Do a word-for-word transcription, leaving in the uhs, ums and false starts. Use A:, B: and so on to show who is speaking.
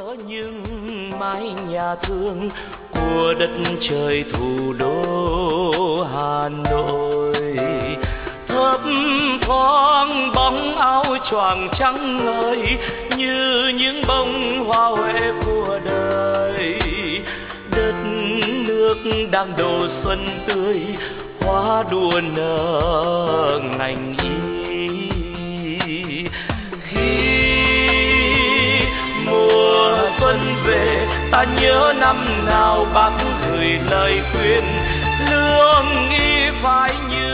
A: nhớ những mái nhà thương của đất trời thủ đô Hà Nội. Thấp thoáng bóng áo choàng trắng ngời như những bông hoa huệ của đời. Đất nước đang độ xuân tươi, hoa đua nở ngành y. Khi mùa xuân về, ta nhớ năm nào bác gửi lời khuyên, lương y phải như